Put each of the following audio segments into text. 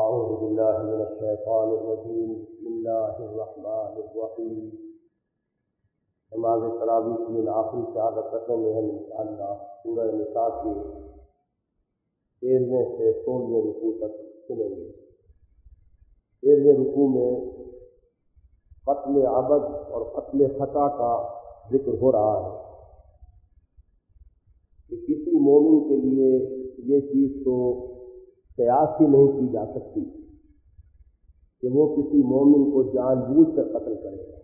أعوذ بالله من الشيطان الرجيم بسم الله الرحمن الرحيم نماز تراویح کی آخری 4 رکعتوں میں ہم انشاءاللہ سورہ نساء کے 13ویں سے 16ویں رکوع تک سنیں گے۔ 13ویں رکوع میں قتل عبد اور قتل خطا کا ذکر ہو رہا ہے کہ کسی مومن کے لیے یہ چیز تو قیاس ہی نہیں کی جا سکتی کہ وہ کسی مومن کو جان بوجھ کر قتل کرے گا۔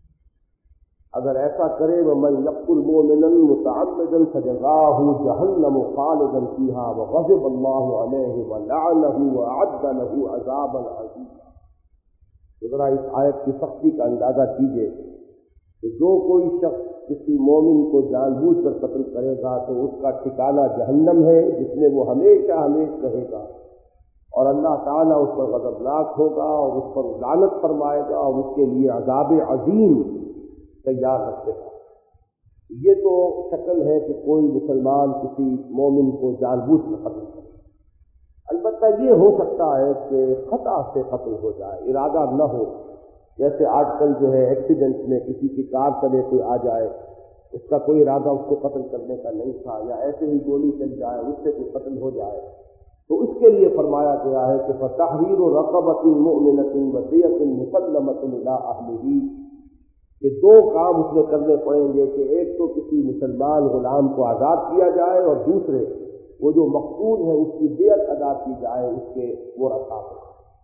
اگر ایسا کرے وَمَن يَقْتُلْ مُؤْمِنًا مُتَعَمِّدًا فَجَزَاؤُهُ جَهَنَّمُ خَالِدًا فِيهَا وَغَضِبَ اللَّهُ عَلَيْهِ وَلَعَنَهُ وَأَعَدَّ لَهُ عَذَابًا عَظِيمًا۔ تو ذرا اس آیت کی سختی کا اندازہ کیجیے کہ جو کوئی شخص کسی مومن کو جان بوجھ کر قتل کرے گا تو اس کا ٹھکانہ جہنم ہے جس میں وہ ہمیشہ رہے گا، اور اللہ تعالیٰ اس پر غضبناک ہوگا اور اس پر لعنت فرمائے گا اور اس کے لیے عذاب عظیم تیار رکھے گا۔ یہ تو شکل ہے کہ کوئی مسلمان کسی مومن کو جان بوجھ کر قتل کرے، البتہ یہ ہو سکتا ہے کہ خطا سے قتل ہو جائے، ارادہ نہ ہو، جیسے آج کل جو ہے ایکسیڈنٹ میں کسی کی کار چلے کوئی آ جائے، اس کا کوئی ارادہ اس کو قتل کرنے کا نہیں تھا، یا ایسے ہی گولی چل جائے اس سے کوئی قتل ہو جائے، تو اس کے لیے فرمایا گیا ہے کہ فَتَحْرِيرُ رَقَبَةٍ مُؤْمِنَةٍ وَدِيَةٍ مُسَلَّمَةٌ إِلَىٰ أَهْلِهِ، کہ 2 کام اس میں کرنے پڑیں گے کہ ایک تو کسی مسلمان غلام کو آزاد کیا جائے، اور دوسرے وہ جو مقتول ہے اس کی دیت ادا کی جائے اس کے ورثاء کو،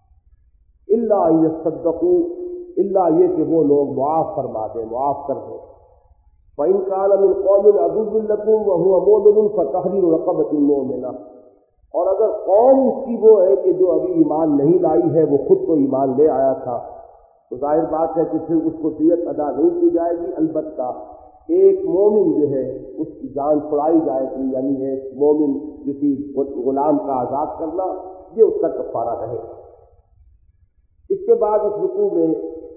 الا ان يصدقوا، الا یہ کہ وہ لوگ معاف فرما دیں، معاف کر دیں۔ فإن كان من قوم عدو لكم وهو مؤمن فتحرير رقبة مؤمنة، اور اگر قوم اس کی وہ ہے کہ جو ابھی ایمان نہیں لائی ہے، وہ خود تو ایمان لے آیا تھا، تو ظاہر بات ہے کہ پھر اس کو دیت ادا نہیں کی جائے گی، البتہ ایک مومن جو ہے اس کی جان چھڑائی جائے گی، یعنی ایک مومن کسی غلام کا آزاد کرنا، یہ اس کا کفارہ رہے گا۔ اس کے بعد اس رکوع میں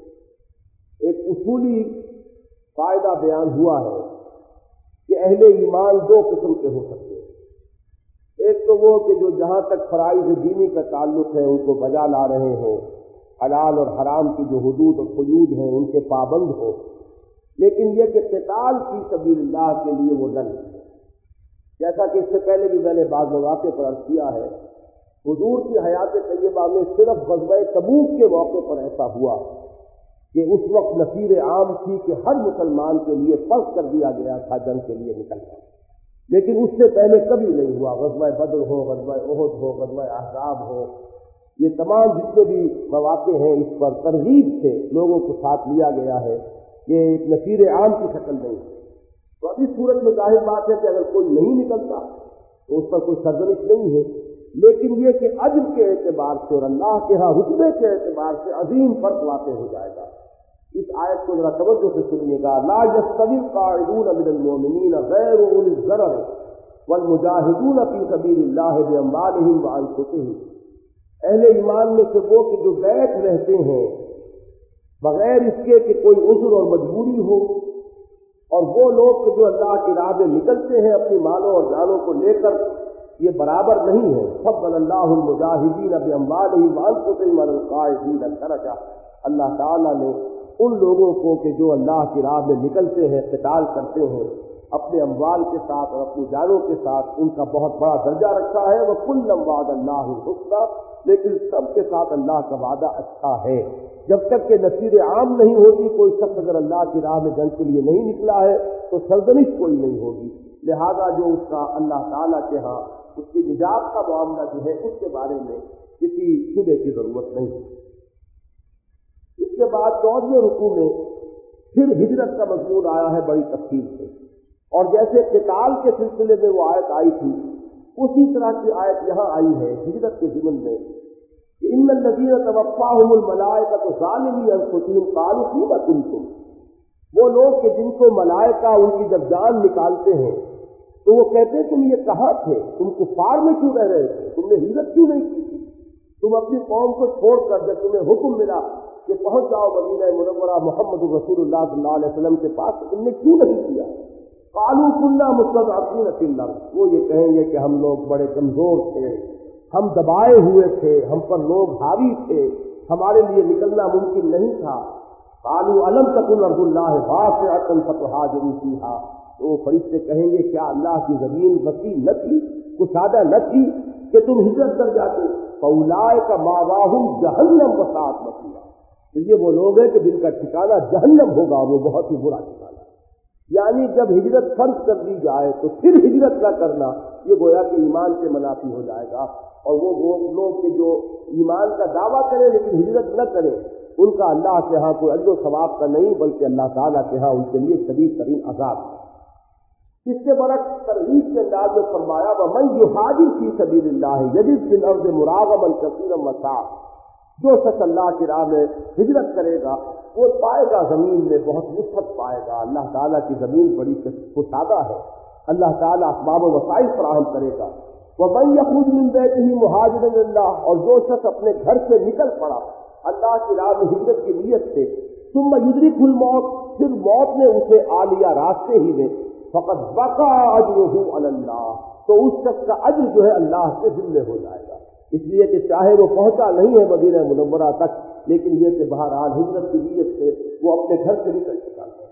ایک اصولی قاعدہ بیان ہوا ہے کہ اہل ایمان 2 قسم کے ہو سکتے ہیں۔ ایک تو وہ کہ جو جہاں تک فرائض دینی کا تعلق ہے ان کو بجا لا رہے ہوں، حلال اور حرام کی جو حدود اور قیود ہیں ان کے پابند ہو، لیکن یہ کہ قتال فی سبیل اللہ کے لیے وہ نہ لیں، جیسا کہ اس سے پہلے بھی میں نے بعض مواقع پر عرض کیا ہے۔ حضور کی حیات طیبہ میں صرف غزوہ تبوک کے موقع پر ایسا ہوا کہ اس وقت نفیر عام تھی کہ ہر مسلمان کے لیے فرض کر دیا گیا تھا جنگ کے لیے نکلنا، لیکن اس سے پہلے کبھی نہیں ہوا۔ غزوہ بدر ہو، غزوہ احد ہو، غزوہ احزاب ہو، یہ تمام جتنے بھی مواقع ہیں اس پر ترغیب سے لوگوں کو ساتھ لیا گیا ہے، یہ ایک نفیر عام کی شکل نہیں ہے۔ تو اب اس صورت میں ظاہر بات ہے کہ اگر کوئی نہیں نکلتا تو اس پر کوئی سرزنش نہیں ہے، لیکن یہ کہ اجر کے اعتبار سے اور اللہ کے ہاں رتبے کے اعتبار سے عظیم فرق واقع ہو جائے گا۔ اس آیت کو ذرا توجہ سے سنیے گا۔ لا يستوي القاعدون من المؤمنین غیر اولي الضرر والمجاہدون فی سبیل اللہ باموالہم وانفسہم، اہل ایمان میں سے وہ کہ جو بیٹھ رہتے ہیں بغیر اس کے کہ کوئی عذر اور مجبوری ہو، اور وہ لوگ کہ جو اللہ کی راہ میں نکلتے ہیں اپنی مالوں اور جانوں کو لے کر، یہ برابر نہیں ہے۔ فضل اللہ المجاہدین باموالہم وانفسہم علی القاعدین درجہ، اللہ تعالیٰ نے ان لوگوں کو کہ جو اللہ کی راہ میں نکلتے ہیں، قتال کرتے ہیں، اپنے اموال کے ساتھ اور اپنی جانوں کے ساتھ ان کا بہت بڑا درجہ رکھا ہے۔ وَكُلًّا وَعَدَ اللَّهُ الْحُسْنَىٰ، لیکن سب کے ساتھ اللہ کا وعدہ اچھا ہے۔ جب تک کہ نصیر عام نہیں ہوتی، کوئی شخص اگر اللہ کی راہ میں جنگ کے لیے نہیں نکلا ہے تو سرزنش کوئی نہیں ہوگی، لہذا جو اس کا اللہ تعالیٰ کے ہاں اس کی نجات کا معاملہ جو ہے اس کے بارے میں کسی شبے کی ضرورت نہیں۔ اس کے بعد 14ویں رکوع میں پھر ہجرت کا مضمون آیا ہے بڑی تفصیل سے، اور جیسے قتال کے سلسلے میں وہ آیت آئی تھی اسی طرح کی آیت یہاں آئی ہے ہجرت کے ضمن میں کہ ان الذین توفاہم الملائکۃ ظالمی انفسہم قالوا فیم کنتم، وہ لوگ کہ جن کو ملائکہ ان کی جب جان نکالتے ہیں تو وہ کہتے تم یہ کہاں تھے، تم کفار میں کیوں رہ رہے تھے، تم نے ہجرت کیوں نہیں کی تھی، تم اپنی قوم کو چھوڑ کر جب تمہیں حکم ملا کہ پہنچ جاؤ مدینہ منورہ محمد رسول اللہ صلی اللہ علیہ وسلم کے پاس، تم نے کیوں نہیں کیا؟ قالوا كنا مستضعفين في الارض، وہ یہ کہیں گے کہ ہم لوگ بڑے کمزور تھے، ہم دبائے ہوئے تھے، ہم پر لوگ حاوی تھے، ہمارے لیے نکلنا ممکن نہیں تھا۔ قالوا الم تکن ارض اللہ واسعۃ فتہاجروا فیہا، تو وہ فرشتے کہیں گے کیا اللہ کی زمین وسیع نہ تھی، کشادہ نہ تھی کہ تم ہجرت کر جاتے؟ فاولئک مأواہم جہنم وساءت مصیرا، تو یہ وہ لوگ ہیں کہ جن کا ٹھکانہ جہنم ہوگا، وہ بہت ہی برا ٹھکانہ۔ یعنی جب ہجرت فرض کر دی جائے تو پھر ہجرت نہ کرنا، یہ گویا کہ ایمان سے منافی ہو جائے گا۔ اور وہ لوگ کہ جو ایمان کا دعویٰ کریں لیکن ہجرت نہ کریں، ان کا اللہ کے ہاں کوئی اجر و ثواب کا نہیں، بلکہ اللہ تعالیٰ کے ہاں ان کے لیے شدید ترین عذاب ہے۔ اس کے برعکس ترغیب کے انداز میں فرمایا وَمَن يُهَاجِرْ فِي سَبِيلِ اللَّهِ يَجِدْ فِي الْأَرْضِ مُرَاغَمًا كَثِيرًا وَسَعًا، جو شخص اللہ کی راہ میں ہجرت کرے گا وہ پائے گا زمین میں بہت وسعت پائے گا۔ اللہ تعالیٰ کی زمین بڑی کشادہ ہے، اللہ تعالیٰ اسباب و وسائل فراہم کرے گا۔ وَمَن يَخْرُجْ مِن بَيْتِهِ مُهَاجِرًا إِلَى اللَّهِ، اور جو شخص اپنے گھر سے نکل پڑا اللہ کی راہ میں ہجرت کی نیت سے، ثم يدركه الموت، پھر موت نے اسے آ لیا راستے ہی میں، فقد وقع اجره على اللہ، تو اس شخص کا اجر جو ہے اللہ سے ذمہ ہو جائے گا۔ اس لیے کہ چاہے وہ پہنچا نہیں ہے مدینہ منورہ تک، لیکن یہ کہ بہرحال ہجرت کی نیت سے وہ اپنے گھر سے نکل چکا ہے۔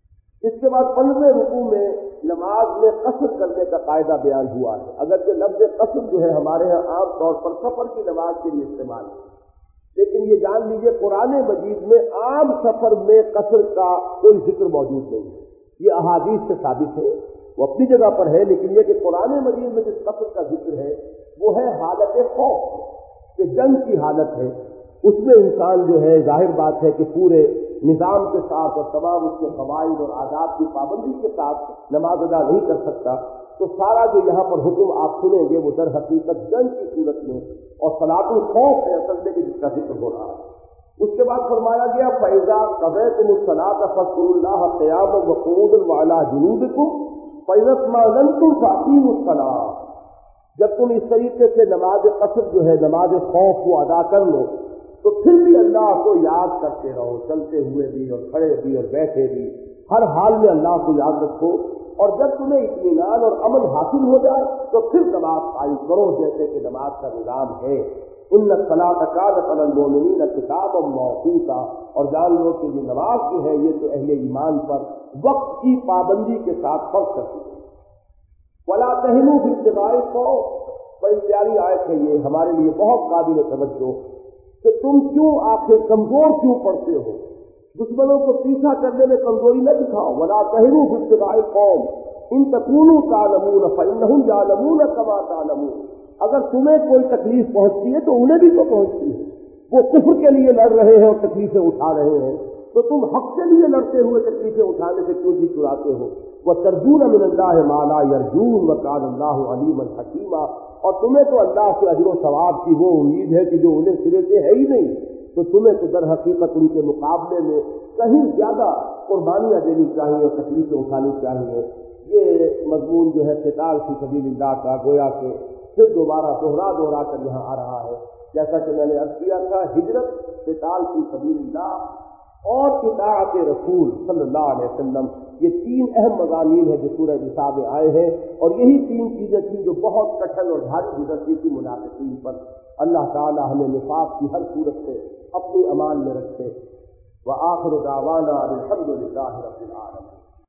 اس کے بعد 15ویں رکوع میں نماز میں قصر کرنے کا قاعدہ بیان ہوا ہے، اگرچہ لفظ قصر جو ہے ہمارے ہاں عام طور پر سفر کی نماز کے لیے استعمال ہے، لیکن یہ جان لیجیے قرآن مجید میں عام سفر میں قصر کا کوئی ذکر موجود نہیں ہے۔ یہ احادیث سے ثابت ہے، وہ اپنی جگہ پر ہے، لیکن یہ کہ قرآن مجید میں جس قصر کا ذکر ہے وہ ہے حالت خوف، کہ جنگ کی حالت ہے، اس میں انسان جو ہے ظاہر بات ہے کہ پورے نظام کے ساتھ اور تمام اس کے قواعد اور آداب کی پابندی کے ساتھ نماز ادا نہیں کر سکتا، تو سارا جو یہاں پر حکم آپ سنیں گے وہ در حقیقت جنگ کی صورت میں اور صلاۃ الخوف ہے اصل میں کہ جس کا ذکر ہو رہا ہے۔ اس کے بعد فرمایا گیا فَإِذَا قَضَيْتُمُ الصَّلَاةَ فاذكروا اللَّهَ قِيَامًا وَقُعُودًا وَعَلَىٰ جُنُوبِكُمْ فَإِذَا اطْمَأْنَنتُمْ فَأَقِيمُوا الصَّلَاةَ، جب تم اس طریقے سے نماز قصر جو ہے نماز خوف کو ادا کر لو تو پھر بھی اللہ کو یاد کرتے رہو، چلتے ہوئے بھی اور کھڑے بھی اور بیٹھے بھی، ہر حال میں اللہ کو یاد رکھو، اور جب تمہیں اطمینان اور امن حاصل ہو جائے تو پھر نماز قائم کرو جیسے کہ نماز کا نظام ہے۔ ان الصلاۃ کانت علی المؤمنین کتابا موقوتا، اور جان لو کہ یہ نماز جو ہے یہ تو اہل ایمان پر وقت کی پابندی کے ساتھ فرض کرتی ہے۔ ولا تہنوا فی ابتغاء القوم، بڑی پیاری آیت ہے یہ، ہمارے لیے بہت قابل توجہ، کہ تم کیوں آخر کمزور کیوں پڑتے ہو، دشمنوں کو پیچھا کرنے میں کمزوری نہ دکھاؤ۔ ولا تہنوا فی ابتغاء القوم ان تکونوا تعلمون فانہم یعلمون کما تعلمون، اگر تمہیں کوئی تکلیف پہنچتی ہے تو انہیں بھی تو پہنچتی ہے، وہ کفر کے لیے لڑ رہے ہیں اور تکلیفیں اٹھا رہے ہیں، تو تم حق کے لیے لڑتے ہوئے تکلیفیں اٹھانے سے کیوں جی چراتے ہو؟ وَتَرْجُونَ مِنَ اللَّهِ مَا لَا يَرْجُونَ وَكَانَ اللَّهُ عَلِيمًا حَكِيمًا، اور تمہیں تو اللہ سے اجر و ثواب کی وہ امید ہے کہ جو انہیں سرے سے ہے ہی نہیں، تو تمہیں تو در حقیقت ان کے مقابلے میں کہیں زیادہ قربانیاں دینی چاہیے اور تکلیفیں اٹھانی چاہیے۔ یہ مضمون جو ہے قتال فی سبیل اللہ کا گویا کہ پھر دوبارہ دوہرا کر یہاں آ رہا ہے، جیسا کہ میں نے عرض کیا تھا، ہجرت، قتال فی سبیل اللہ اور اطاعت رسول صلی اللہ علیہ وسلم، یہ تین اہم مضامین ہیں جو سورہ نساء میں آئے ہیں، اور یہی تین چیزیں تھیں جو بہت کٹھن اور بھاری گزرتی تھی منافقین پر۔ اللہ تعالی ہمیں نفاق کی ہر صورت سے اپنی امان میں رکھے۔ وآخر دعوانا الحمد للہ رب العالمین۔